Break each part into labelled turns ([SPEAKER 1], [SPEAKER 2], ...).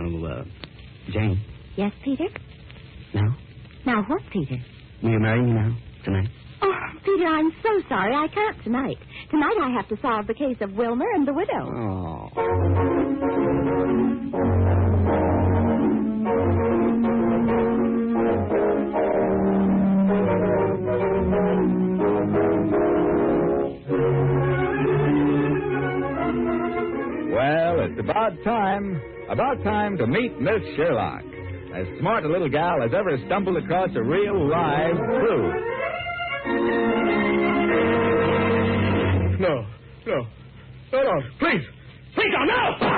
[SPEAKER 1] Jane?
[SPEAKER 2] Yes, Peter?
[SPEAKER 1] Now?
[SPEAKER 2] Now what, Peter?
[SPEAKER 1] Will you marry me now? Tonight?
[SPEAKER 2] Oh, Peter, I'm so sorry. I can't tonight. Tonight I have to solve the case of Wilmer and the widow.
[SPEAKER 1] Oh.
[SPEAKER 3] Well, it's about time to meet Miss Sherlock. As smart a little gal as ever stumbled across a real live truth.
[SPEAKER 4] No. Please, no!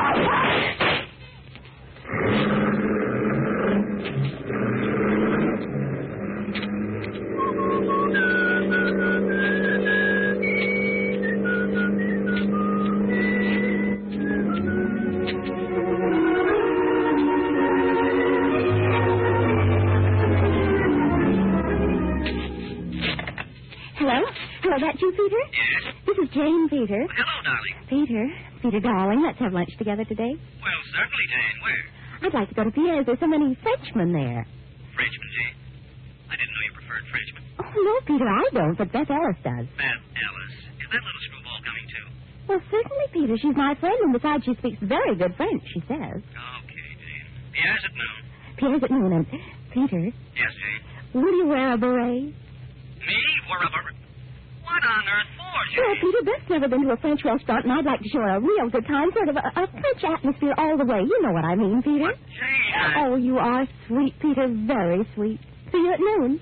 [SPEAKER 2] Hello, that you, Peter?
[SPEAKER 5] Yes?
[SPEAKER 2] This is Jane, Peter.
[SPEAKER 5] Well, hello, darling.
[SPEAKER 2] Peter, darling, let's have lunch together today.
[SPEAKER 5] Well, certainly, Jane. Where?
[SPEAKER 2] I'd like to go to Pierre's. There's so many Frenchmen there.
[SPEAKER 5] Frenchman, Jane. I didn't know you preferred Frenchman.
[SPEAKER 2] Oh, no, Peter, I don't, but Beth Ellis does.
[SPEAKER 5] Beth Ellis. Is that little screwball coming, too?
[SPEAKER 2] Well, certainly, Peter. She's my friend, and besides, she speaks very good French, she says.
[SPEAKER 5] Okay, Jane. Pierre's at noon.
[SPEAKER 2] Pierre's at noon, and Peter,
[SPEAKER 5] Yes, Jane.
[SPEAKER 2] will you wear a beret?
[SPEAKER 5] Me? What on earth for, Jane?
[SPEAKER 2] Well, Peter, Beth's never been to a French restaurant, and I'd like to show her a real good time, sort of a French atmosphere all the way. You know what I mean, Peter.
[SPEAKER 5] But, Jane,
[SPEAKER 2] Oh, you are sweet, Peter, very sweet. See you at noon.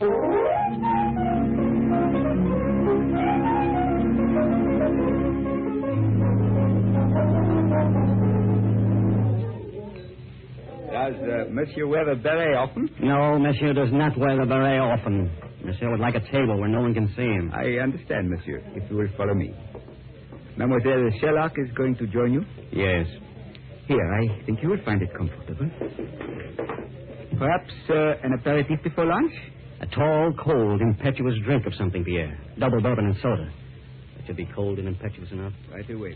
[SPEAKER 3] Does Monsieur wear the beret often?
[SPEAKER 1] No, Monsieur does not wear the beret often. Monsieur would like a table where no one can see him.
[SPEAKER 3] I understand, Monsieur, if you will follow me. Mademoiselle Sherlock is going to join you?
[SPEAKER 1] Yes.
[SPEAKER 3] Here, I think you will find it comfortable. Perhaps an aperitif before lunch?
[SPEAKER 1] A tall, cold, impetuous drink of something, Pierre. Double bourbon and soda. That should be cold and impetuous enough.
[SPEAKER 3] Right away.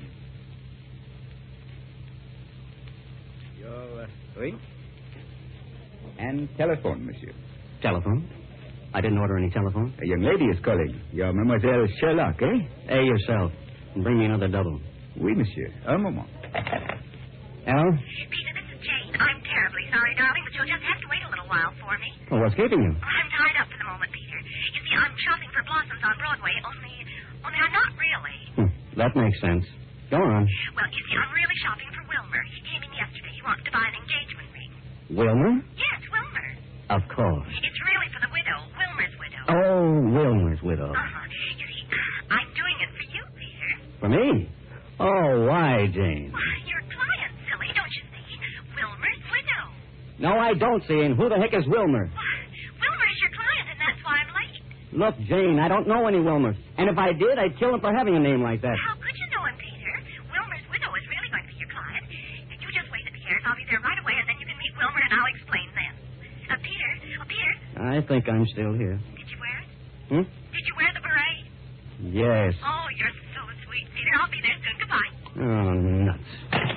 [SPEAKER 3] Your ring? And telephone, Monsieur.
[SPEAKER 1] Telephone? I didn't order any telephone.
[SPEAKER 3] A young lady is calling. You're Mademoiselle Sherlock, eh?
[SPEAKER 1] Hey, yourself. And bring me another double.
[SPEAKER 3] Oui, monsieur. Un moment.
[SPEAKER 1] Hello?
[SPEAKER 6] Peter, this is Jane. I'm terribly sorry, darling, but you'll just have to wait a little while for me.
[SPEAKER 1] Well, what's keeping you?
[SPEAKER 6] I'm tied up for the moment, Peter. You see, I'm shopping for blossoms on Broadway, only I'm not really.
[SPEAKER 1] That makes sense. Go on.
[SPEAKER 6] Well, you see, I'm really shopping for Wilmer. He came in yesterday. He wants to buy an engagement ring.
[SPEAKER 1] Wilmer?
[SPEAKER 6] Yes, Wilmer.
[SPEAKER 1] Of course.
[SPEAKER 6] It's really for the widow, Wilmer's widow.
[SPEAKER 1] Oh, Wilmer's widow.
[SPEAKER 6] You see, I'm doing it for you, Peter.
[SPEAKER 1] For me? Oh, why, Jane?
[SPEAKER 6] Why, you're a client, silly, don't you see? Wilmer's widow.
[SPEAKER 1] No, I don't see. And who the heck is Wilmer?
[SPEAKER 6] Why, Wilmer's your client, and that's why I'm late.
[SPEAKER 1] Look, Jane, I don't know any Wilmers. And if I did, I'd kill him for having a name like that.
[SPEAKER 6] How could you know him, Peter? Wilmer's widow is really going to be your client. You just wait at Pierre's. I'll be there right away, and then you can meet Wilmer, and I'll explain then. Peter.
[SPEAKER 1] I think I'm still here.
[SPEAKER 6] Did you wear it?
[SPEAKER 1] Did
[SPEAKER 6] you wear the beret?
[SPEAKER 1] Yes.
[SPEAKER 6] Oh, you're so sweet, Peter. I'll be there soon. Goodbye.
[SPEAKER 1] Oh, nuts.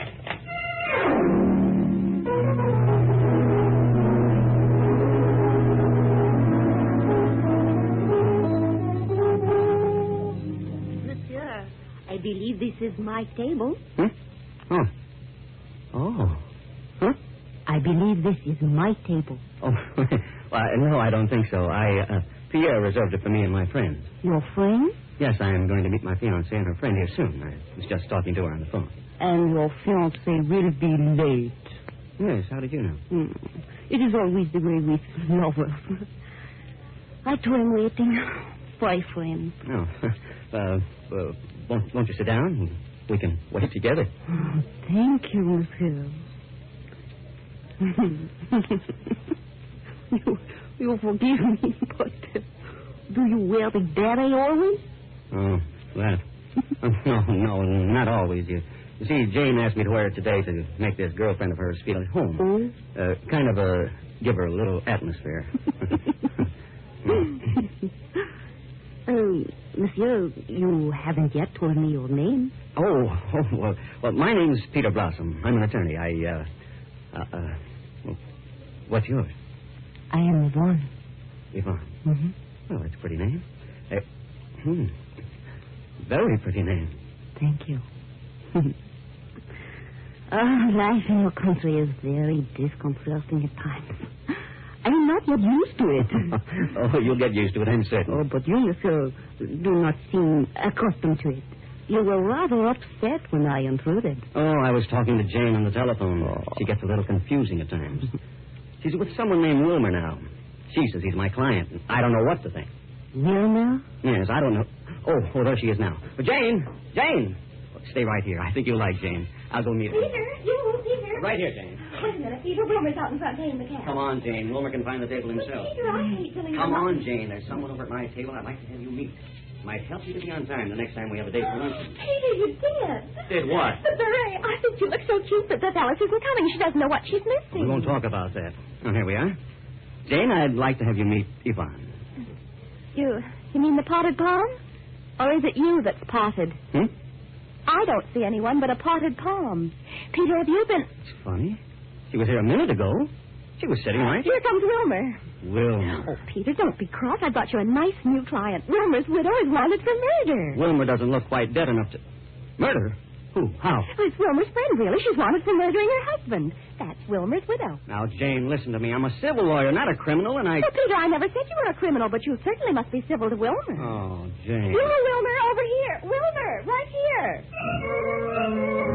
[SPEAKER 2] Monsieur, I believe this is my table.
[SPEAKER 1] Oh. Huh?
[SPEAKER 2] I believe this is my table.
[SPEAKER 1] Oh, well, no, I don't think so. Pierre reserved it for me and my friends.
[SPEAKER 2] Your friend?
[SPEAKER 1] Yes, I am going to meet my fiancée and her friend here soon. I was just talking to her on the phone.
[SPEAKER 2] And your fiancé will be late.
[SPEAKER 1] Yes, how did you know?
[SPEAKER 2] It is always the way with lovers. I too am waiting for a friend.
[SPEAKER 1] Oh, won't you sit down? We can wait together.
[SPEAKER 2] Thank you, monsieur. you forgive me, but do you wear the beret always?
[SPEAKER 1] Oh, that. No, not always. You see, Jane asked me to wear it today to make this girlfriend of hers feel at home. Kind of give her a little atmosphere.
[SPEAKER 2] Monsieur, you haven't yet told me your name.
[SPEAKER 1] Well, my name's Peter Blossom. I'm an attorney. Well, what's yours?
[SPEAKER 2] I am Yvonne.
[SPEAKER 1] Yvonne.
[SPEAKER 2] Mm-hmm.
[SPEAKER 1] Well, that's a pretty name. Very pretty name.
[SPEAKER 2] Thank you. Life in your country is very disconcerting at times. I am not yet used to it.
[SPEAKER 1] Oh, you'll get used to it, I'm certain.
[SPEAKER 2] Oh, but you yourself do not seem accustomed to it. You were rather upset when I intruded.
[SPEAKER 1] Oh, I was talking to Jane on the telephone.
[SPEAKER 2] Oh.
[SPEAKER 1] She gets a little confusing at times. She's with someone named Wilmer now. She says he's my client. I don't know what to think.
[SPEAKER 2] Wilmer?
[SPEAKER 1] Yes, I don't know. Oh, there she is now. But Jane! Stay right here. I think you'll like Jane. I'll go meet her.
[SPEAKER 6] Peter.
[SPEAKER 1] Right here, Jane.
[SPEAKER 6] Wait a minute, Peter. Wilmer's out in front paying the cab.
[SPEAKER 1] Come on, Jane. Wilmer can find the table himself.
[SPEAKER 6] Peter, I hate telling
[SPEAKER 1] Come on, Jane. There's someone over at my table I'd like to have you meet. Might help you to be on time the next time we have a date for luncheon.
[SPEAKER 6] Peter, you did.
[SPEAKER 1] Did what?
[SPEAKER 6] The beret. I think you look so cute, but Beth Alice isn't coming. She doesn't know what she's missing.
[SPEAKER 1] We won't talk about that. Oh, here we are. Jane, I'd like to have you meet Yvonne.
[SPEAKER 2] You mean the potted palm? Or is it you that's potted? I don't see anyone but a potted palm. Peter, have you been...
[SPEAKER 1] It's funny. She was here a minute ago. She was sitting right here.
[SPEAKER 2] Here comes Wilmer.
[SPEAKER 1] Wilmer.
[SPEAKER 2] Oh, Peter, don't be cross. I got you a nice new client. Wilmer's widow is wanted for murder.
[SPEAKER 1] Wilmer doesn't look quite dead enough to... Murder? Who? How?
[SPEAKER 2] It's Wilmer's friend, really. She's wanted for murdering her husband. That's Wilmer's widow.
[SPEAKER 1] Now, Jane, listen to me. I'm a civil lawyer, not a criminal, and I...
[SPEAKER 2] Well, Peter, I never said you were a criminal, but you certainly must be civil to Wilmer.
[SPEAKER 1] Oh, Jane.
[SPEAKER 2] Wilmer, over here. Wilmer, right here.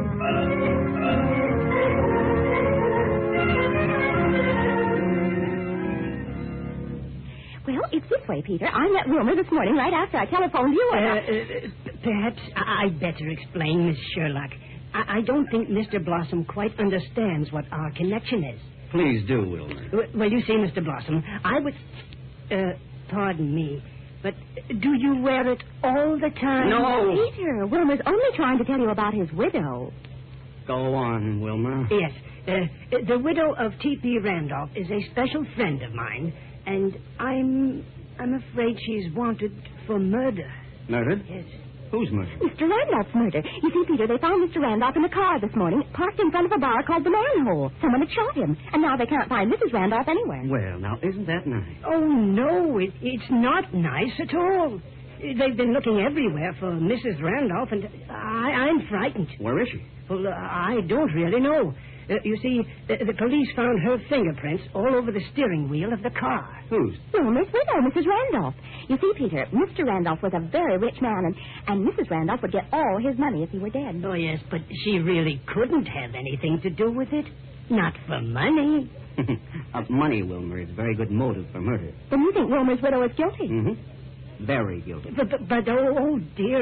[SPEAKER 2] Well, it's this way, Peter. I met Wilmer this morning right after I telephoned you.
[SPEAKER 7] Perhaps I'd better explain, Miss Sherlock. I don't think Mr. Blossom quite understands what our connection is.
[SPEAKER 1] Please do, Wilmer.
[SPEAKER 7] Well, you see, Mr. Blossom, I was... pardon me, but do you wear it all the time?
[SPEAKER 1] No.
[SPEAKER 2] Peter, Wilmer's only trying to tell you about his widow.
[SPEAKER 1] Go on, Wilmer.
[SPEAKER 7] Yes. The widow of T.P. Randolph is a special friend of mine, and I'm afraid she's wanted for murder.
[SPEAKER 1] Murdered?
[SPEAKER 7] Yes.
[SPEAKER 1] Who's murdered?
[SPEAKER 2] Mr. Randolph's murder. You see, Peter, they found Mr. Randolph in a car this morning, parked in front of a bar called the Manhole. Someone had shot him, and now they can't find Mrs. Randolph anywhere.
[SPEAKER 1] Well, now, isn't that nice?
[SPEAKER 7] Oh, no, it's not nice at all. They've been looking everywhere for Mrs. Randolph, and I'm frightened.
[SPEAKER 1] Where is she?
[SPEAKER 7] Well, I don't really know. You see, the police found her fingerprints all over the steering wheel of the car.
[SPEAKER 1] Whose?
[SPEAKER 2] Wilmer's widow, Mrs. Randolph. You see, Peter, Mr. Randolph was a very rich man, and Mrs. Randolph would get all his money if he were dead.
[SPEAKER 7] Oh, yes, but she really couldn't have anything to do with it. Not for money.
[SPEAKER 1] Money, Wilmer, is a very good motive for murder.
[SPEAKER 2] Then you think Wilmer's widow is guilty?
[SPEAKER 1] Mm-hmm. Very guilty.
[SPEAKER 7] But oh, dear,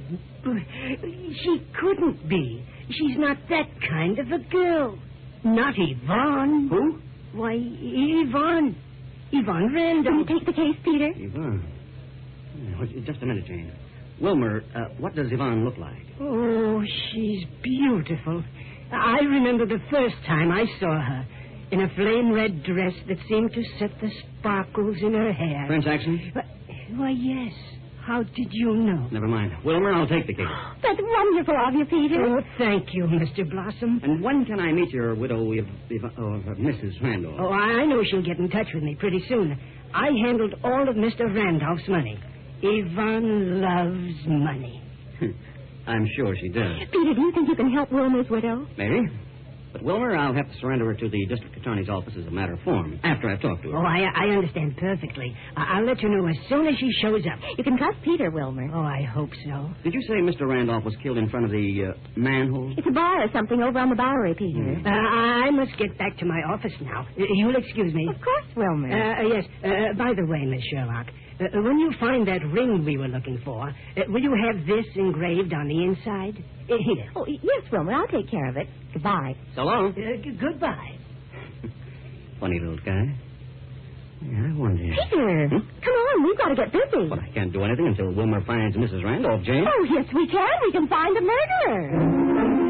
[SPEAKER 7] she couldn't be. She's not that kind of a girl. Not Yvonne.
[SPEAKER 1] Who?
[SPEAKER 7] Why, Yvonne. Yvonne Randolph.
[SPEAKER 2] Can you take the case, Peter?
[SPEAKER 1] Yvonne. Just a minute, Jane. Wilmer, what does Yvonne look like?
[SPEAKER 7] Oh, she's beautiful. I remember the first time I saw her. In a flame red dress that seemed to set the sparkles in her hair.
[SPEAKER 1] French accent?
[SPEAKER 7] Why, yes. How did you know?
[SPEAKER 1] Never mind. Wilmer, I'll take the case.
[SPEAKER 2] That's wonderful of you, Peter.
[SPEAKER 7] Oh, thank you, Mr. Blossom.
[SPEAKER 1] And when can I meet your widow, Mrs. Randolph?
[SPEAKER 7] Oh, I know she'll get in touch with me pretty soon. I handled all of Mr. Randolph's money. Yvonne loves money.
[SPEAKER 1] I'm sure she does.
[SPEAKER 2] Peter, do you think you can help Wilmer's widow?
[SPEAKER 1] Maybe. But, Wilmer, I'll have to surrender her to the district attorney's office as a matter of form after I've talked to her.
[SPEAKER 7] Oh, I understand perfectly. I'll let you know as soon as she shows up.
[SPEAKER 2] You can trust Peter, Wilmer.
[SPEAKER 7] Oh, I hope so.
[SPEAKER 1] Did you say Mr. Randolph was killed in front of the manhole?
[SPEAKER 2] It's a bar or something over on the Bowery, Peter.
[SPEAKER 7] I must get back to my office now. You'll excuse me.
[SPEAKER 2] Of course, Wilmer.
[SPEAKER 7] Yes. By the way, Miss Sherlock, when you find that ring we were looking for, will you have this engraved on the inside? Here.
[SPEAKER 2] Oh, yes, Wilmer. I'll take care of it. Goodbye.
[SPEAKER 1] So long.
[SPEAKER 7] Goodbye.
[SPEAKER 1] Funny little guy. Yeah, I wonder.
[SPEAKER 2] Peter, come on. We've got to get busy.
[SPEAKER 1] But I can't do anything until Wilmer finds Mrs. Randolph, Jane.
[SPEAKER 2] Oh, yes, we can. We can find a murderer.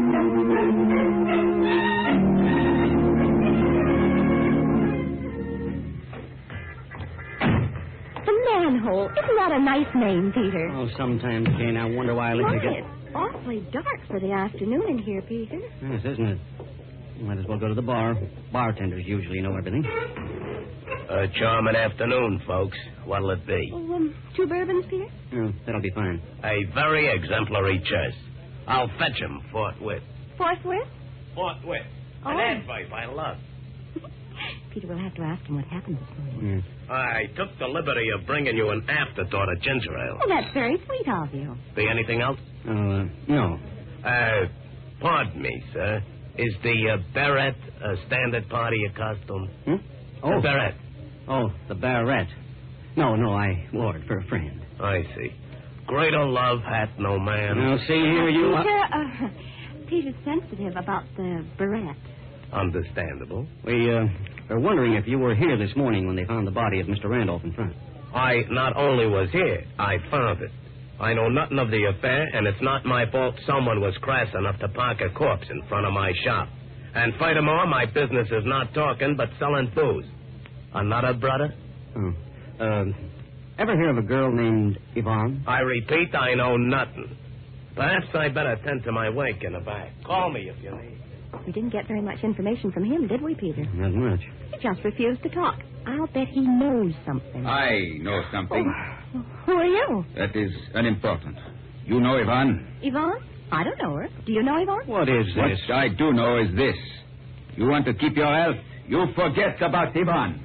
[SPEAKER 2] Manhole. Isn't that a nice name, Peter?
[SPEAKER 1] Oh, sometimes, Jane, I wonder why I let you get...
[SPEAKER 2] It's awfully dark for the afternoon in here, Peter.
[SPEAKER 1] Yes, isn't it? Might as well go to the bar. Bartenders usually know everything.
[SPEAKER 8] A charming afternoon, folks. What'll it be?
[SPEAKER 2] Oh, 2 bourbons, Peter?
[SPEAKER 1] Oh, that'll be fine.
[SPEAKER 8] A very exemplary choice. I'll fetch him forthwith.
[SPEAKER 2] Forthwith?
[SPEAKER 8] Forthwith.
[SPEAKER 2] Oh.
[SPEAKER 8] An advice I love.
[SPEAKER 2] Peter, we'll have to ask him what happened this morning.
[SPEAKER 8] I took the liberty of bringing you an afterthought of ginger ale.
[SPEAKER 2] Oh, that's very sweet of you.
[SPEAKER 8] Be anything else?
[SPEAKER 1] No.
[SPEAKER 8] Pardon me, sir. Is the beret a standard part of your costume?
[SPEAKER 1] Oh.
[SPEAKER 8] The beret.
[SPEAKER 1] Oh, the barrette. No, I wore it for a friend.
[SPEAKER 8] I see. Greater love hath no man.
[SPEAKER 1] Now, see here, you...
[SPEAKER 2] Peter, Peter's sensitive about the beret.
[SPEAKER 8] Understandable.
[SPEAKER 1] We are wondering if you were here this morning when they found the body of Mr. Randolph in front.
[SPEAKER 8] I not only was here, I found it. I know nothing of the affair, and it's not my fault someone was crass enough to park a corpse in front of my shop. And furthermore, my business is not talking, but selling booze. Another brother?
[SPEAKER 1] Oh. Ever hear of a girl named Yvonne?
[SPEAKER 8] I repeat, I know nothing. Perhaps I better tend to my wake in the back. Call me if you need.
[SPEAKER 2] We didn't get very much information from him, did we, Peter?
[SPEAKER 1] Not much.
[SPEAKER 2] He just refused to talk. I'll bet he knows something.
[SPEAKER 3] I know something.
[SPEAKER 2] Oh, who are you?
[SPEAKER 3] That is unimportant. You know Yvonne?
[SPEAKER 2] Yvonne? I don't know her. Do you know Yvonne?
[SPEAKER 1] What is this?
[SPEAKER 3] What I do know is this. You want to keep your health? You forget about Yvonne.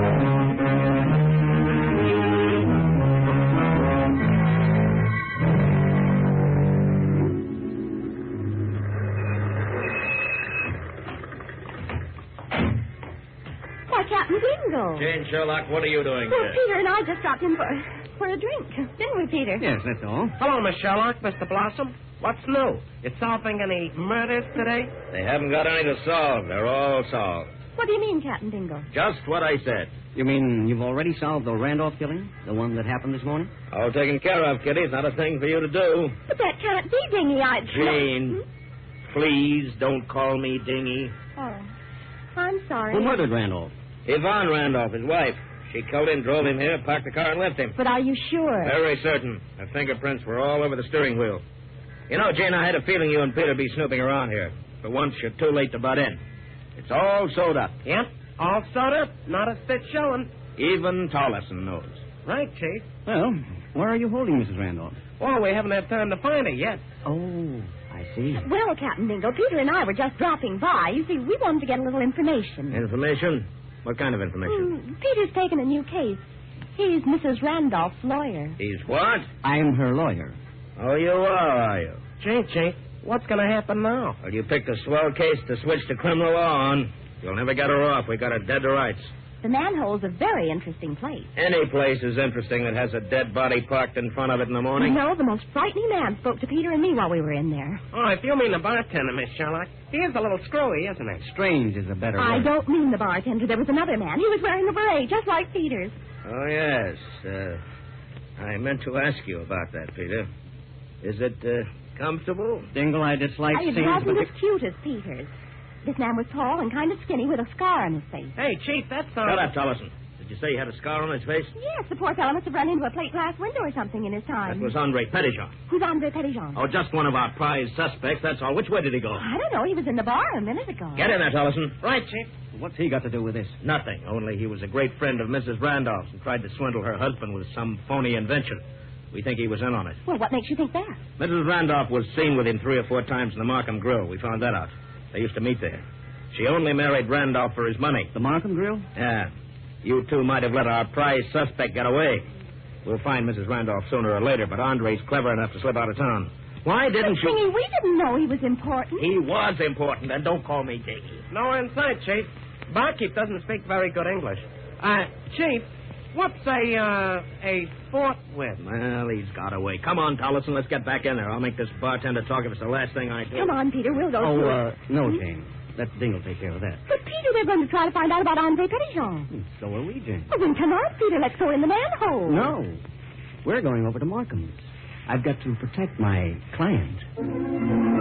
[SPEAKER 2] Why, Captain Dingle.
[SPEAKER 8] Jane Sherlock, what are you doing
[SPEAKER 2] Well,
[SPEAKER 8] here?
[SPEAKER 2] Peter and I just stopped in for a drink, didn't we, Peter?
[SPEAKER 1] Yes, that's all.
[SPEAKER 8] Hello, Miss Sherlock, Mr. Blossom. What's new? You solving any murders today? They haven't got any to solve. They're all solved.
[SPEAKER 2] What do you mean, Captain Dingle?
[SPEAKER 8] Just what I said.
[SPEAKER 1] You mean you've already solved the Randolph killing? The one that happened this morning?
[SPEAKER 8] All taken care of, Kitty. It's not a thing for you to do.
[SPEAKER 2] But that can't be Dingy.
[SPEAKER 8] Jane, please don't call me Dingy.
[SPEAKER 2] Oh, I'm sorry.
[SPEAKER 1] Who murdered Randolph?
[SPEAKER 8] Yvonne Randolph, his wife. She killed him, drove him here, parked the car, and left him.
[SPEAKER 2] But are you sure?
[SPEAKER 8] Very certain. Her fingerprints were all over the steering wheel. You know, Jane, I had a feeling you and Peter be snooping around here. For once, you're too late to butt in. It's all sewed up.
[SPEAKER 9] Yep, all sewed up. Not a stitch showing.
[SPEAKER 8] Even Tolleson knows.
[SPEAKER 9] Right, Chief.
[SPEAKER 1] Well, where are you holding Mrs. Randolph?
[SPEAKER 9] Well, we haven't had time to find her yet.
[SPEAKER 1] Oh, I see.
[SPEAKER 2] Well, Captain Dingle, Peter and I were just dropping by. You see, we wanted to get a little information.
[SPEAKER 8] Information? What kind of information?
[SPEAKER 2] Peter's taken a new case. He's Mrs. Randolph's lawyer.
[SPEAKER 8] He's what?
[SPEAKER 1] I'm her lawyer.
[SPEAKER 8] Oh, you are you?
[SPEAKER 9] Gee, Chief, what's going to happen now?
[SPEAKER 8] Well, you picked a swell case to switch the criminal law on. You'll never get her off. We got her dead to rights.
[SPEAKER 2] The manhole's a very interesting place.
[SPEAKER 8] Any place is interesting that has a dead body parked in front of it in the morning.
[SPEAKER 2] No, the most frightening man spoke to Peter and me while we were in there.
[SPEAKER 9] Oh, if you mean the bartender, Miss Sherlock, he is a little screwy, isn't he?
[SPEAKER 1] Strange is a better
[SPEAKER 2] I
[SPEAKER 1] word.
[SPEAKER 2] don't mean the bartender. There was another man. He was wearing a beret, just like Peter's.
[SPEAKER 8] Oh, yes. I meant to ask you about that, Peter. Is it comfortable?
[SPEAKER 1] Dingle, I dislike
[SPEAKER 2] It
[SPEAKER 1] scenes,
[SPEAKER 2] wasn't
[SPEAKER 1] but
[SPEAKER 2] as cute as Peter's. This man was tall and kind of skinny with a scar on his face.
[SPEAKER 9] Hey, Chief, that sounds...
[SPEAKER 8] Shut up, Tolleson. Did you say he had a scar on his face?
[SPEAKER 2] Yes, the poor fellow must have run into a plate glass window or something in his time.
[SPEAKER 8] That was Andre Petitjean.
[SPEAKER 2] Who's Andre Petitjean?
[SPEAKER 8] Oh, just one of our prize suspects, that's all. Which way did he go?
[SPEAKER 2] I don't know. He was in the bar a minute ago.
[SPEAKER 8] Get in there, Tolleson.
[SPEAKER 9] Right, Chief.
[SPEAKER 1] what's he got to do with this?
[SPEAKER 8] Nothing, only he was a great friend of Mrs. Randolph's and tried to swindle her husband with some phony invention. We think he was in on it.
[SPEAKER 2] Well, what makes you think that?
[SPEAKER 8] Mrs. Randolph was seen with him 3 or 4 times in the Markham Grill. We found that out. They used to meet there. She only married Randolph for his money.
[SPEAKER 1] The Markham Grill?
[SPEAKER 8] Yeah. You two might have let our prize suspect get away. We'll find Mrs. Randolph sooner or later, but Andre's clever enough to slip out of town. Why didn't you...
[SPEAKER 2] Thingy, we didn't know he was important.
[SPEAKER 8] He was important, and don't call me Diggy.
[SPEAKER 9] No insight, Chief. Barkeep doesn't speak very good English. Chief, what's a forthwith?
[SPEAKER 8] Well, he's got away. Come on, Tolleson, let's get back in there. I'll make this bartender talk if it's the last thing I do.
[SPEAKER 2] Come on, Peter, we'll go through it.
[SPEAKER 1] No, Jane. Let Dingle take care of that.
[SPEAKER 2] But, Peter, they're going to try to find out about Andre Petitjean.
[SPEAKER 1] So are we, Jane.
[SPEAKER 2] Well, then come on, Peter. Let's go in the manhole.
[SPEAKER 1] No. We're going over to Markham's. I've got to protect my client.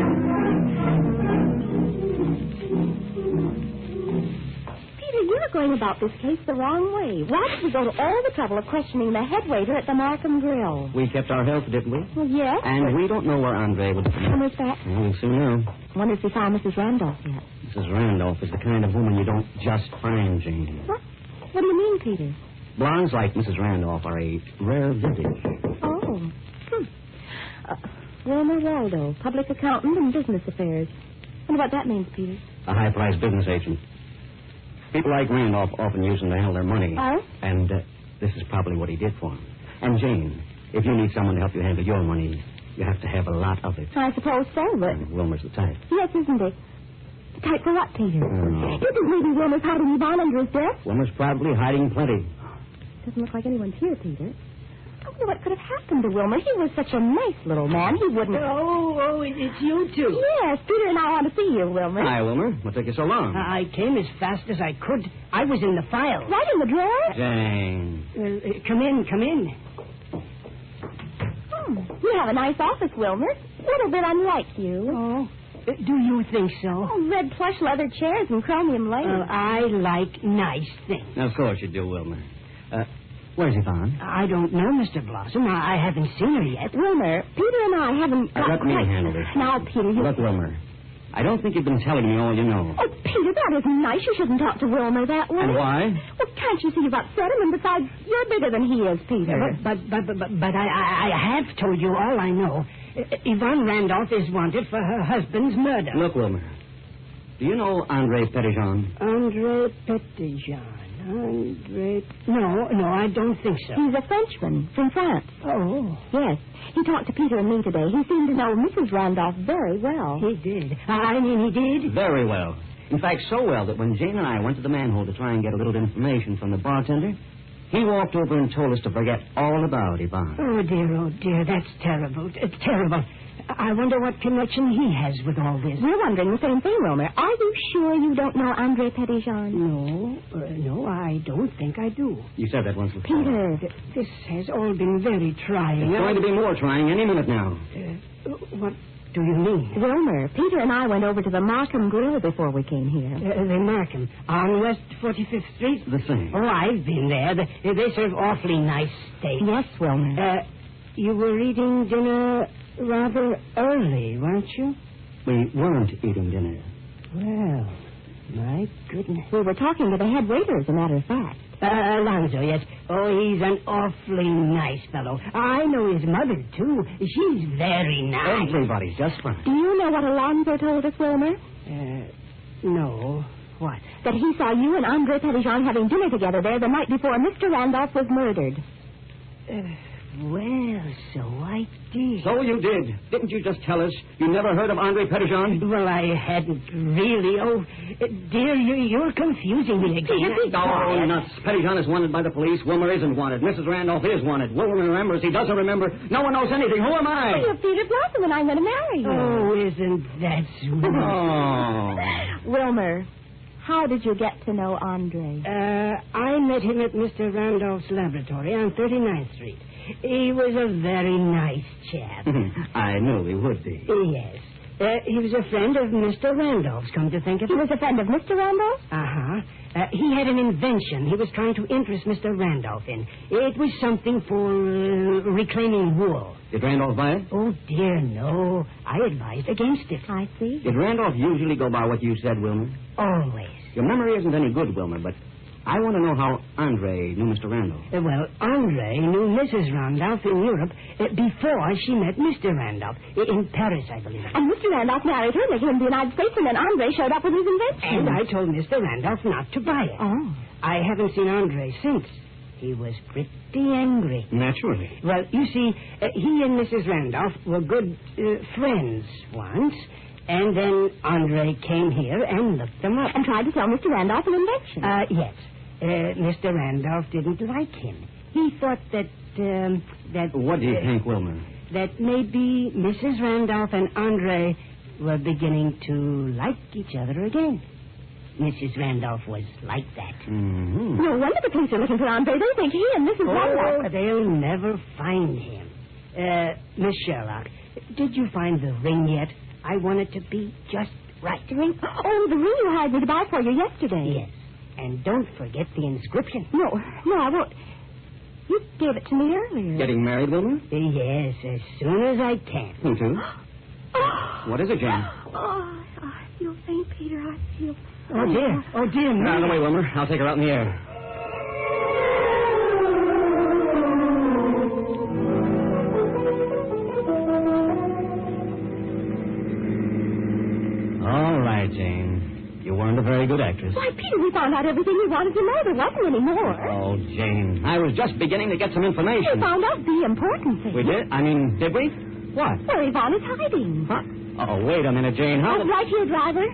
[SPEAKER 2] You're going going about this case the wrong way. Why did we go to all the trouble of questioning the head waiter at the Markham Grill?
[SPEAKER 1] We kept our health, didn't we?
[SPEAKER 2] Well, yes.
[SPEAKER 1] And we don't know where Andre would be.
[SPEAKER 2] When was that?
[SPEAKER 1] We'll soon know.
[SPEAKER 2] I wonder if we found Mrs. Randolph yet.
[SPEAKER 1] Mrs. Randolph is the kind of woman you don't just find, Jane.
[SPEAKER 2] What? What do you mean, Peter?
[SPEAKER 1] Blondes like Mrs. Randolph are a rare vintage.
[SPEAKER 2] Oh. Wilmer Waldo, public accountant and business affairs. I wonder what that means, Peter.
[SPEAKER 1] A high-priced business agent. People like Randolph often use him to handle their money.
[SPEAKER 2] Oh?
[SPEAKER 1] And this is probably what he did for him. And, Jane, if you need someone to help you handle your money, you have to have a lot of it.
[SPEAKER 2] I suppose so, but...
[SPEAKER 1] Wilmer's the type.
[SPEAKER 2] Yes, isn't he? Type for what, Peter?
[SPEAKER 1] No.
[SPEAKER 2] You think maybe Wilmer's hiding Yvonne under his desk?
[SPEAKER 1] Wilmer's probably hiding plenty.
[SPEAKER 2] Doesn't look like anyone's here, Peter. I wonder what could have happened to Wilmer. He was such a nice little man. He wouldn't...
[SPEAKER 7] Oh, it's you two.
[SPEAKER 2] Yes, Peter and I want to see you, Wilmer.
[SPEAKER 1] Hi, Wilmer. What took you so long?
[SPEAKER 7] I came as fast as I could. I was in the file.
[SPEAKER 2] Right in the drawer?
[SPEAKER 1] Jane.
[SPEAKER 7] Come in.
[SPEAKER 2] You have a nice office, Wilmer. A little bit unlike you.
[SPEAKER 7] Oh, do you think so?
[SPEAKER 2] Oh, red plush leather chairs and chromium lace.
[SPEAKER 7] I like nice things.
[SPEAKER 1] Of course you do, Wilmer. Where's Yvonne?
[SPEAKER 7] I don't know, Mr. Blossom. I haven't seen her yet.
[SPEAKER 2] Wilmer, Peter and I haven't...
[SPEAKER 1] Let me handle this.
[SPEAKER 2] Now, Peter, you...
[SPEAKER 1] Look, Wilmer, I don't think you've been telling me all you know.
[SPEAKER 2] Oh, Peter, that isn't nice. You shouldn't talk to Wilmer that way.
[SPEAKER 1] And why?
[SPEAKER 2] Well, can't you see you've upset him? And besides, you're bigger than he is, Peter.
[SPEAKER 7] But I have told you all I know. Yvonne Randolph is wanted for her husband's murder.
[SPEAKER 1] Look, Wilmer, do you know Andre Petitjean?
[SPEAKER 7] Andre Petitjean. No, I don't think so.
[SPEAKER 2] He's a Frenchman from France.
[SPEAKER 7] Oh.
[SPEAKER 2] Yes. He talked to Peter and me today. He seemed to know Mrs. Randolph very well.
[SPEAKER 7] He did. He did?
[SPEAKER 1] Very well. In fact, so well that when Jane and I went to the manhole to try and get a little information from the bartender, he walked over and told us to forget all about Yvonne.
[SPEAKER 7] Oh, dear, that's terrible. It's terrible. I wonder what connection he has with all this.
[SPEAKER 2] We're wondering the same thing, Wilmer. Are you sure you don't know Andre Petitjean?
[SPEAKER 7] No, I don't think I do.
[SPEAKER 1] You said that once before.
[SPEAKER 2] Peter.
[SPEAKER 7] This has all been very trying.
[SPEAKER 1] It's going to be more trying any minute now.
[SPEAKER 7] What do you mean?
[SPEAKER 2] Wilmer, Peter and I went over to the Markham Grill before we came here.
[SPEAKER 7] The Markham, on West 45th Street?
[SPEAKER 1] The same.
[SPEAKER 7] Oh, I've been there. They serve awfully nice steak.
[SPEAKER 2] Yes, Wilmer.
[SPEAKER 7] You were eating dinner rather early, weren't you?
[SPEAKER 1] We weren't eating dinner.
[SPEAKER 7] Well, my goodness.
[SPEAKER 2] We were talking to the head waiter, as a matter of fact.
[SPEAKER 7] Alonzo, yes. Oh, he's an awfully nice fellow. I know his mother, too. She's very nice.
[SPEAKER 1] Everybody's just fine.
[SPEAKER 2] Do you know what Alonzo told us, Wilmer?
[SPEAKER 7] No. What?
[SPEAKER 2] That he saw you and Andre Petitjean having dinner together there the night before Mr. Randolph was murdered.
[SPEAKER 7] Well, so I did.
[SPEAKER 1] So you did. Didn't you just tell us you never heard of Andre Petitjean?
[SPEAKER 7] Well, I hadn't really. Oh, dear, you're confusing me again.
[SPEAKER 1] Oh, nuts. Petitjean is wanted by the police. Wilmer isn't wanted. Mrs. Randolph is wanted. Wilmer remembers. He doesn't remember. No one knows anything. Who am I?
[SPEAKER 2] You're Peter Blossom, and I'm going to marry you.
[SPEAKER 7] Oh, isn't that sweet?
[SPEAKER 1] Oh.
[SPEAKER 2] Wilmer, how did you get to know Andre?
[SPEAKER 7] I met him at Mr. Randolph's laboratory on 39th Street. He was a very nice chap.
[SPEAKER 1] I knew he would be.
[SPEAKER 7] Yes. He was a friend of Mr. Randolph's, come to think of it.
[SPEAKER 2] He was a friend of Mr. Randolph?
[SPEAKER 7] Uh-huh. He had an invention he was trying to interest Mr. Randolph in. It was something for reclaiming wool.
[SPEAKER 1] Did Randolph buy it?
[SPEAKER 7] Oh, dear, no. I advised against it.
[SPEAKER 2] I see.
[SPEAKER 1] Did Randolph usually go by what you said, Wilmer?
[SPEAKER 7] Always.
[SPEAKER 1] Your memory isn't any good, Wilmer, but I want to know how Andre knew Mr. Randolph.
[SPEAKER 7] Well, Andre knew Mrs. Randolph in Europe before she met Mr. Randolph. In Paris, I believe.
[SPEAKER 2] And Mr. Randolph married her, making him to the United States, and then Andre showed up with his invention.
[SPEAKER 7] And I told Mr. Randolph not to buy it.
[SPEAKER 2] Oh.
[SPEAKER 7] I haven't seen Andre since. He was pretty angry.
[SPEAKER 1] Naturally.
[SPEAKER 7] Well, you see, he and Mrs. Randolph were good friends once. And then Andre came here and looked them up.
[SPEAKER 2] And tried to sell Mr. Randolph an invention.
[SPEAKER 7] Yes. Mr. Randolph didn't like him. He thought that...
[SPEAKER 1] What do you think, Wilmer?
[SPEAKER 7] That maybe Mrs. Randolph and Andre were beginning to like each other again. Mrs. Randolph was like that.
[SPEAKER 1] Mm-hmm.
[SPEAKER 2] No wonder the police are looking for Andre. They think he and Mrs. Randolph...
[SPEAKER 7] They'll never find him. Miss Sherlock, did you find the ring yet? I want it to be just right.
[SPEAKER 2] The ring? Oh, the ring you hired me to buy for you yesterday.
[SPEAKER 7] Yes. And don't forget the inscription.
[SPEAKER 2] No, I won't. You gave it to me earlier.
[SPEAKER 1] Getting married, Wilmer?
[SPEAKER 7] Yes, as soon as I can.
[SPEAKER 1] Me too. What is it, Jane?
[SPEAKER 2] Oh, I feel faint, Peter. I feel...
[SPEAKER 7] Oh, dear. Oh, dear.
[SPEAKER 1] Out of the way, Wilmer. I'll take her out in the air. All right, Jane. You weren't a very good actress.
[SPEAKER 2] Why, Peter, we found out everything we wanted to know. There wasn't any more.
[SPEAKER 1] Oh, Jane. I was just beginning to get some information.
[SPEAKER 2] We found out the important thing.
[SPEAKER 1] We did? I mean, did we? What?
[SPEAKER 2] Where Yvonne is hiding.
[SPEAKER 1] Huh? Oh, wait a minute, Jane. How...
[SPEAKER 2] Right here, driver.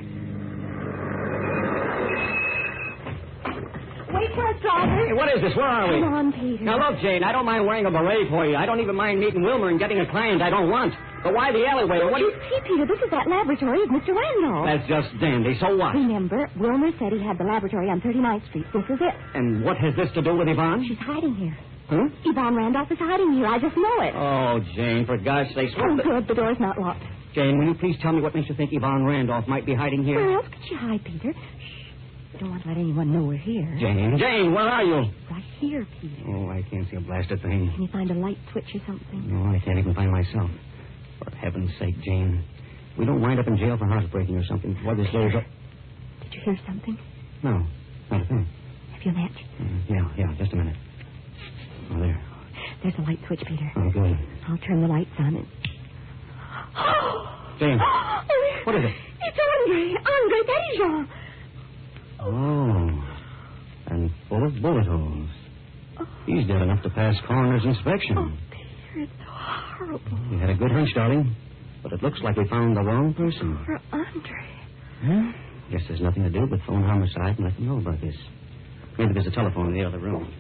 [SPEAKER 2] Wait for us, driver.
[SPEAKER 1] Hey, what is this? Where are we?
[SPEAKER 2] Come on, Peter.
[SPEAKER 1] Now, look, Jane, I don't mind wearing a beret for you. I don't even mind meeting Wilmer and getting a client I don't want. But why the alleyway? What do you...
[SPEAKER 2] See, Peter, this is that laboratory of Mr. Randolph.
[SPEAKER 1] That's just dandy. So what?
[SPEAKER 2] Remember, Wilmer said he had the laboratory on 39th Street. This is it.
[SPEAKER 1] And what has this to do with Yvonne?
[SPEAKER 2] She's hiding here.
[SPEAKER 1] Huh?
[SPEAKER 2] Yvonne Randolph is hiding here. I just know it.
[SPEAKER 1] Oh, Jane, for God's sake.
[SPEAKER 2] Oh, good. The door's not locked.
[SPEAKER 1] Jane, will you please tell me what makes you think Yvonne Randolph might be hiding here?
[SPEAKER 2] Where else could she hide, Peter? Shh. We don't want to let anyone know we're here.
[SPEAKER 1] Jane, where are you?
[SPEAKER 2] Right here, Peter.
[SPEAKER 1] Oh, I can't see a blasted thing.
[SPEAKER 2] Can you find a light switch or something?
[SPEAKER 1] No, I can't even find myself. For heaven's sake, Jane. We don't wind up in jail for housebreaking or something before this goes up.
[SPEAKER 2] Did you hear something?
[SPEAKER 1] No, not a thing.
[SPEAKER 2] Have you a match?
[SPEAKER 1] Yeah, just a minute. Oh, there.
[SPEAKER 2] There's a light switch, Peter.
[SPEAKER 1] Oh, good.
[SPEAKER 2] I'll turn the lights on and...
[SPEAKER 1] Jane, what is it?
[SPEAKER 2] It's Andre Deja.
[SPEAKER 1] Oh, and full of bullet holes. He's dead enough to pass coroner's inspection.
[SPEAKER 2] Oh, Peter, it's so horrible.
[SPEAKER 1] You had a good hunch, darling, but it looks like we found the wrong person.
[SPEAKER 2] For Andre.
[SPEAKER 1] Huh? Guess there's nothing to do but phone homicide and let them know about this. Maybe there's a telephone in the other room.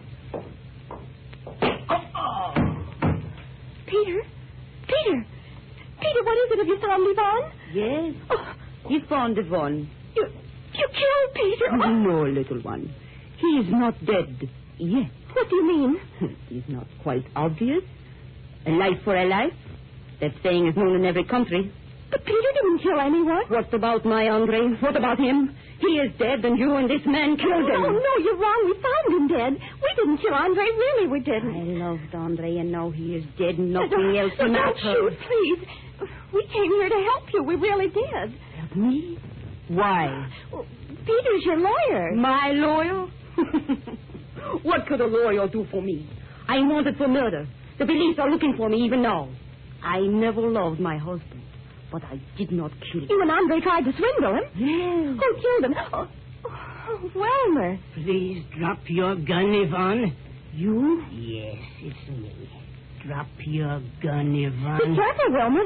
[SPEAKER 2] Peter, what is it? Have you found Yvonne?
[SPEAKER 7] Yes.
[SPEAKER 2] Oh,
[SPEAKER 7] You found Yvonne.
[SPEAKER 2] you killed Peter. Oh.
[SPEAKER 7] No, little one. He is not dead yet.
[SPEAKER 2] What do you mean?
[SPEAKER 7] It is not quite obvious. A life for a life. That saying is known in every country.
[SPEAKER 2] But Peter didn't kill anyone.
[SPEAKER 7] What about my Andre? What about him? He is dead, and you and this man killed him.
[SPEAKER 2] Oh, no, you're wrong. We found him dead. We didn't kill Andre. Really, we didn't.
[SPEAKER 7] I loved Andre, and now he is dead. Nothing else
[SPEAKER 2] Don't
[SPEAKER 7] matters.
[SPEAKER 2] shoot, please. We came here to help you. We really did.
[SPEAKER 7] Help me? Why?
[SPEAKER 2] Well, Peter's your lawyer.
[SPEAKER 7] My lawyer? What could a lawyer do for me? I am wanted for murder. The police are looking for me even now. I never loved my husband, but I did not kill him.
[SPEAKER 2] You and Andre tried to swindle him.
[SPEAKER 7] Yes.
[SPEAKER 2] Who killed him? Oh, Wilmer.
[SPEAKER 7] Please drop your gun, Yvonne. You? Yes, it's me. Drop your gun,
[SPEAKER 2] Be
[SPEAKER 7] Yvonne.
[SPEAKER 2] careful, Wilmer.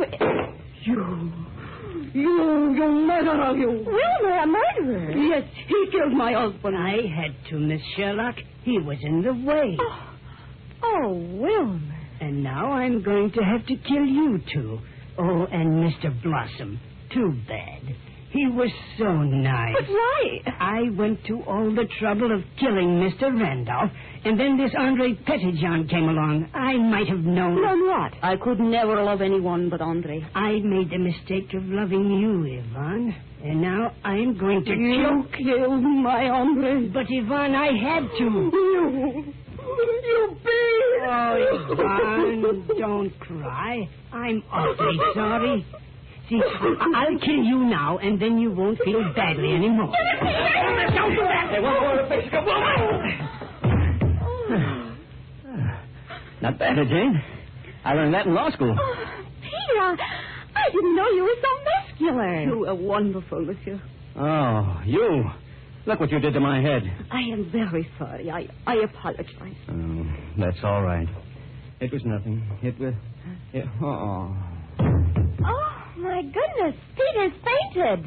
[SPEAKER 7] You murderer, you.
[SPEAKER 2] Wilmer, a murderer.
[SPEAKER 7] Yes, he killed my husband. I had to, Miss Sherlock. He was in the way.
[SPEAKER 2] Oh, Wilmer.
[SPEAKER 7] And now I'm going to have to kill you two. Oh, and Mr. Blossom. Too bad. He was so nice.
[SPEAKER 2] But why?
[SPEAKER 7] I went to all the trouble of killing Mr. Randolph, and then this Andre Pettijohn came along. I might have known.
[SPEAKER 2] Known what?
[SPEAKER 7] I could never love anyone but Andre. I made the mistake of loving you, Yvonne. And now I'm going to
[SPEAKER 2] You
[SPEAKER 7] killed my Andre. But, Yvonne, I had to. You beast! Oh, Yvonne, don't cry. I'm awfully sorry. See, I'll kill you now, and then you won't feel badly anymore.
[SPEAKER 1] Don't do that! Hey, one more fix. Not bad, Jane. I learned that in law school.
[SPEAKER 2] Oh, Peter, I didn't know you were so muscular.
[SPEAKER 7] You are wonderful, monsieur.
[SPEAKER 1] Oh, you. Look what you did to my head.
[SPEAKER 7] I am very sorry. I apologize.
[SPEAKER 1] Oh, that's all right. It was nothing. It was... Oh,
[SPEAKER 2] my goodness. Peter's fainted.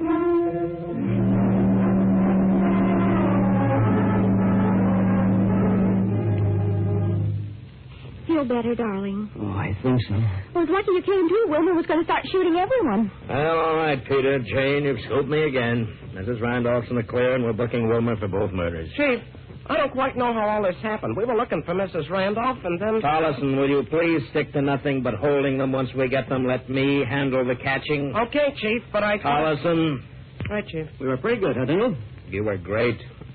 [SPEAKER 2] Feel better, darling?
[SPEAKER 1] Oh, I think so.
[SPEAKER 2] Well, it's lucky you came too. Wilmer was going to start shooting everyone.
[SPEAKER 8] Well, all right, Peter. Jane, you've scooped me again. Mrs. Randolph's in the clear, and we're booking Wilmer for both murders.
[SPEAKER 9] Chief, I don't quite know how all this happened. We were looking for Mrs. Randolph, and then...
[SPEAKER 8] Tollison, will you please stick to nothing but holding them once we get them? Let me handle the catching.
[SPEAKER 9] Okay, Chief, but I...
[SPEAKER 8] Tollison.
[SPEAKER 9] Right, Chief.
[SPEAKER 1] We were pretty good, huh, Dingle?
[SPEAKER 8] You were great.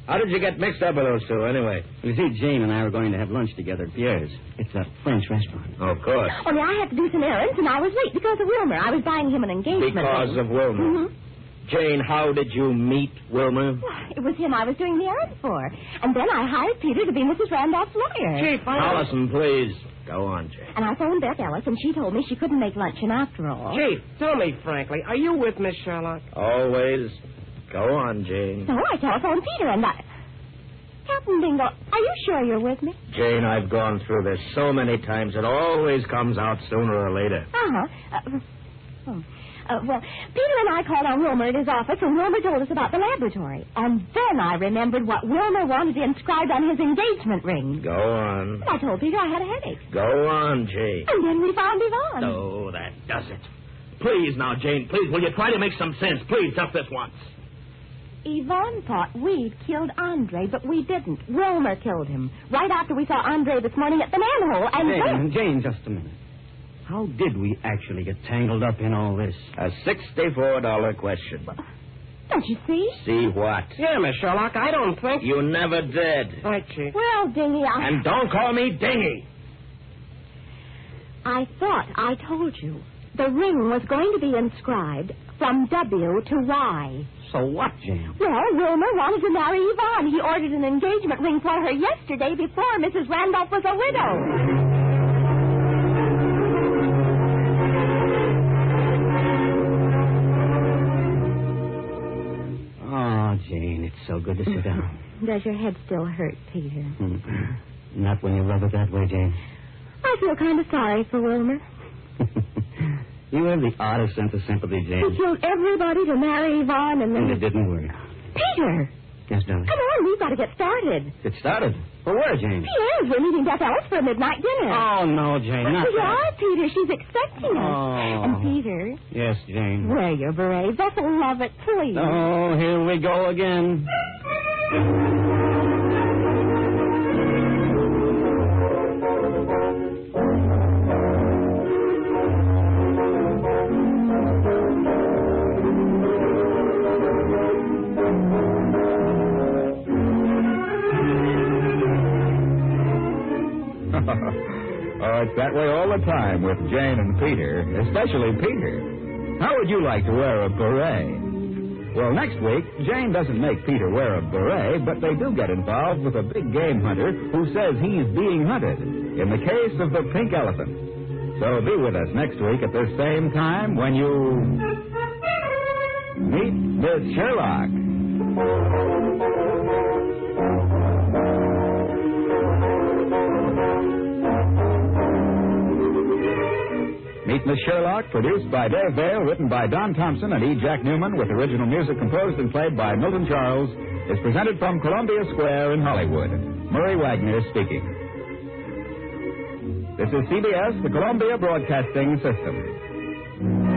[SPEAKER 8] How did you get mixed up with those two, anyway?
[SPEAKER 1] You see, Jane and I were going to have lunch together at Pierre's. It's a French restaurant.
[SPEAKER 8] Of course.
[SPEAKER 2] Only I had to do some errands, and I was late because of Wilmer. I was buying him an engagement
[SPEAKER 8] Because
[SPEAKER 2] ring.
[SPEAKER 8] of Wilmer.
[SPEAKER 2] Mm-hmm.
[SPEAKER 8] Jane, how did you meet Wilmer?
[SPEAKER 2] It was him I was doing the errand for. And then I hired Peter to be Mrs. Randolph's lawyer.
[SPEAKER 9] Chief,
[SPEAKER 8] Allison, please. Go on, Jane.
[SPEAKER 2] And I phoned Beth Ellis, and she told me she couldn't make luncheon after all.
[SPEAKER 9] Chief, tell me frankly, are you with Miss Sherlock?
[SPEAKER 8] Always. Go on, Jane.
[SPEAKER 2] So I telephoned Peter, and Captain Bingo, are you sure you're with me?
[SPEAKER 8] Jane, I've gone through this so many times. It always comes out sooner or later.
[SPEAKER 2] Well, Peter and I called on Wilmer at his office, and Wilmer told us about the laboratory. And then I remembered what Wilmer wanted inscribed on his engagement ring.
[SPEAKER 8] Go on.
[SPEAKER 2] I told Peter I had a headache.
[SPEAKER 8] Go on, Jane.
[SPEAKER 2] And then we found Yvonne.
[SPEAKER 8] Oh, that does it. Please now, Jane, please, will you try to make some sense? Please, just this once.
[SPEAKER 2] Yvonne thought we'd killed Andre, but we didn't. Wilmer killed him. Right after we saw Andre this morning at the manhole, and...
[SPEAKER 1] Jane, just a minute. How did we actually get tangled up in all this?
[SPEAKER 8] A $64 question.
[SPEAKER 2] Don't you see?
[SPEAKER 8] See what?
[SPEAKER 9] Yeah, Miss Sherlock, I don't think...
[SPEAKER 8] You never did.
[SPEAKER 9] Right, Chief.
[SPEAKER 2] Well, Dingy,
[SPEAKER 8] And don't call me Dingy.
[SPEAKER 2] I thought I told you. The ring was going to be inscribed from W to Y.
[SPEAKER 1] So what, Jane?
[SPEAKER 2] Well, Wilmer wanted to marry Yvonne. He ordered an engagement ring for her yesterday before Mrs. Randolph was a widow.
[SPEAKER 1] Jane, it's so good to sit down.
[SPEAKER 2] Does your head still hurt, Peter?
[SPEAKER 1] Not when you rub it that way, Jane.
[SPEAKER 2] I feel kind of sorry for Wilmer.
[SPEAKER 1] You have the oddest sense of sympathy, Jane.
[SPEAKER 2] He killed everybody to marry Yvonne, and then...
[SPEAKER 1] And it didn't work.
[SPEAKER 2] Peter!
[SPEAKER 1] Yes, darling?
[SPEAKER 2] Come on, we've got to get started.
[SPEAKER 1] Get started? For where, Jane?
[SPEAKER 2] Pierre's. We're meeting Beth Ellis for a midnight dinner.
[SPEAKER 1] Oh, no, Jane, not
[SPEAKER 2] We
[SPEAKER 1] that.
[SPEAKER 2] are, Peter. She's expecting us.
[SPEAKER 1] Oh.
[SPEAKER 2] And Peter...
[SPEAKER 1] Yes, Jane.
[SPEAKER 2] Wear your beret. Beth will love it, please.
[SPEAKER 1] Oh, here we go again.
[SPEAKER 3] Oh, it's that way all the time with Jane and Peter, especially Peter. How would you like to wear a beret? Well, next week, Jane doesn't make Peter wear a beret, but they do get involved with a big game hunter who says he's being hunted, in the case of the pink elephant. So be with us next week at the same time when you meet Miss Sherlock. Meet Miss Sherlock, produced by Dave Vale, written by Don Thompson and E. Jack Newman, with original music composed and played by Milton Charles, is presented from Columbia Square in Hollywood. Murray Wagner speaking. This is CBS, the Columbia Broadcasting System.